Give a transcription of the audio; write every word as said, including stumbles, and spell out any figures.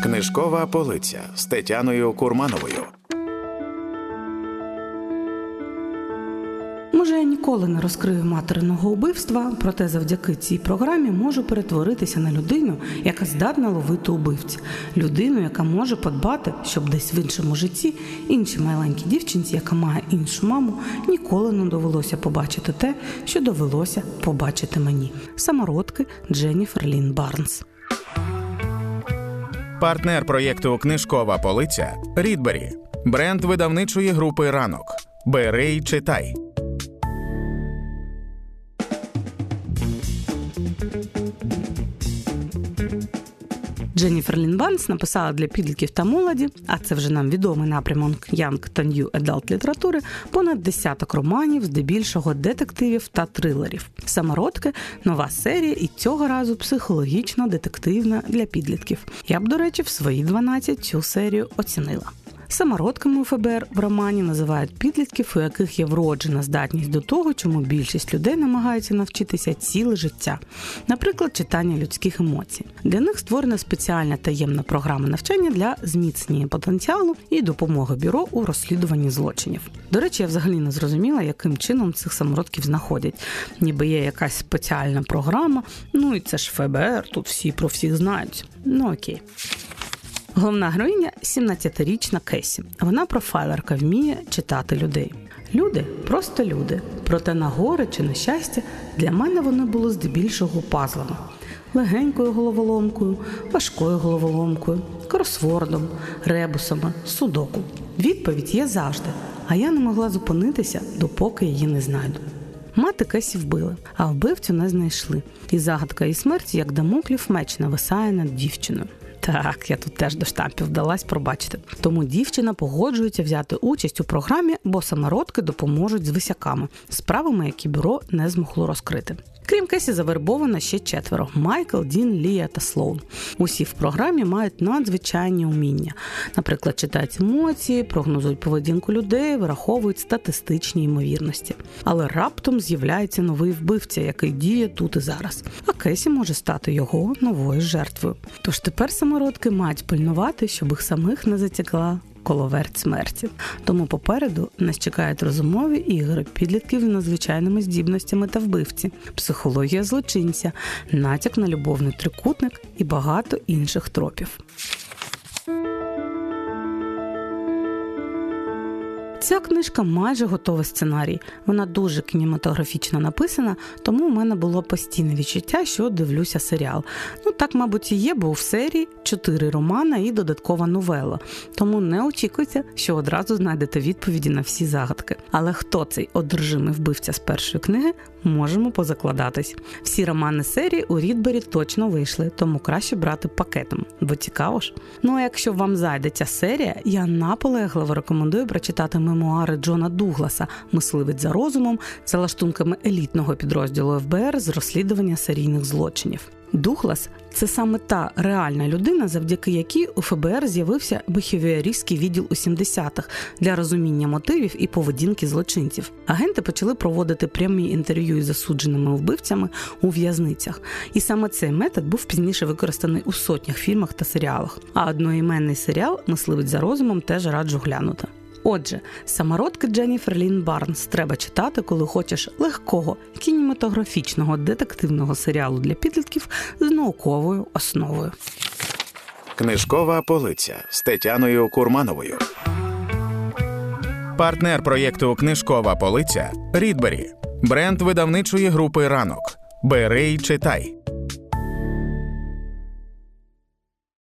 Книжкова полиця з Тетяною Курмановою. Може, я ніколи не розкрию материного убивства, проте завдяки цій програмі можу перетворитися на людину, яка здатна ловити убивця. Людину, яка може подбати, щоб десь в іншому житті іншій маленькій дівчинці, яка має іншу маму, ніколи не довелося побачити те, що довелося побачити мені. Самородки Дженніфер Лін Барнс. Партнер проєкту «Книжкова полиця» – Рідбері. Бренд видавничої групи «Ранок». Бери й читай. Дженніфер Лін Барнс написала для підлітків та молоді, а це вже нам відомий напрямок Young та New Adult літератури, понад десяток романів, здебільшого детективів та трилерів. «Самородки» – нова серія і цього разу психологічно-детективна для підлітків. Я б, до речі, в свої дванадцять цю серію оцінила. Самородками у ФБР в романі називають підлітків, у яких є вроджена здатність до того, чому більшість людей намагаються навчитися ціле життя. Наприклад, читання людських емоцій. Для них створена спеціальна таємна програма навчання для зміцнення потенціалу і допомоги бюро у розслідуванні злочинів. До речі, я взагалі не зрозуміла, яким чином цих самородків знаходять. Ніби є якась спеціальна програма, ну і це ж ФБР, тут всі про всіх знають. Ну окей. Головна героїня – сімнадцятирічна Кесі. Вона профайлерка, вміє читати людей. Люди – просто люди. Проте на горе чи на щастя для мене вони були здебільшого пазлами. Легенькою головоломкою, важкою головоломкою, кросвордом, ребусами, судоку. Відповідь є завжди, а я не могла зупинитися, допоки її не знайду. Мати Кесі вбили, а вбивцю не знайшли. І загадка її смерті, як дамоклів меч, нависає над дівчиною. Так, я тут теж до штампів вдалась, пробачте. Тому дівчина погоджується взяти участь у програмі, бо самородки допоможуть з висяками, справами, які бюро не змогло розкрити. Крім Кесі, завербовано ще четверо – Майкл, Дін, Лія та Слоун. Усі в програмі мають надзвичайні уміння. Наприклад, читають емоції, прогнозують поведінку людей, вираховують статистичні ймовірності. Але раптом з'являється новий вбивця, який діє тут і зараз. А Кесі може стати його новою жертвою. Тож тепер самородки мають пильнувати, щоб їх самих не затягла коловерть смерті. Тому попереду нас чекають розумові ігри, підлітків з надзвичайними здібностями та вбивці, психологія злочинця, натяк на любовний трикутник і багато інших тропів. Ця книжка майже готовий сценарій. Вона дуже кінематографічно написана, тому у мене було постійне відчуття, що дивлюся серіал. Ну так, мабуть, і є, бо в серії чотири романа і додаткова новела. Тому не очікуйте, що одразу знайдете відповіді на всі загадки. Але хто цей одержимий вбивця з першої книги, можемо позакладатись. Всі романи серії у Рідбері точно вийшли, тому краще брати пакетом, бо цікаво ж. Ну а якщо вам зайде ця серія, я наполегливо рекомендую прочитати мемуари Джона Дугласа «Мисливець за розумом» за лаштунками елітного підрозділу ФБР з розслідування серійних злочинів. Дуглас – це саме та реальна людина, завдяки якій у ФБР з'явився бихевіористський відділ у сімдесятих для розуміння мотивів і поведінки злочинців. Агенти почали проводити прямі інтерв'ю із засудженими вбивцями у в'язницях. І саме цей метод був пізніше використаний у сотнях фільмах та серіалах. А одноіменний серіал «Мисливець за розумом» теж раджу глянути. Отже, самородки Дженніфер Лін Барнс треба читати, коли хочеш легкого, кінематографічного детективного серіалу для підлітків з науковою основою. Книжкова полиця з Тетяною Курмановою. Партнер проєкту «Книжкова полиця» – Рідбері. Бренд видавничої групи «Ранок». Бери й читай.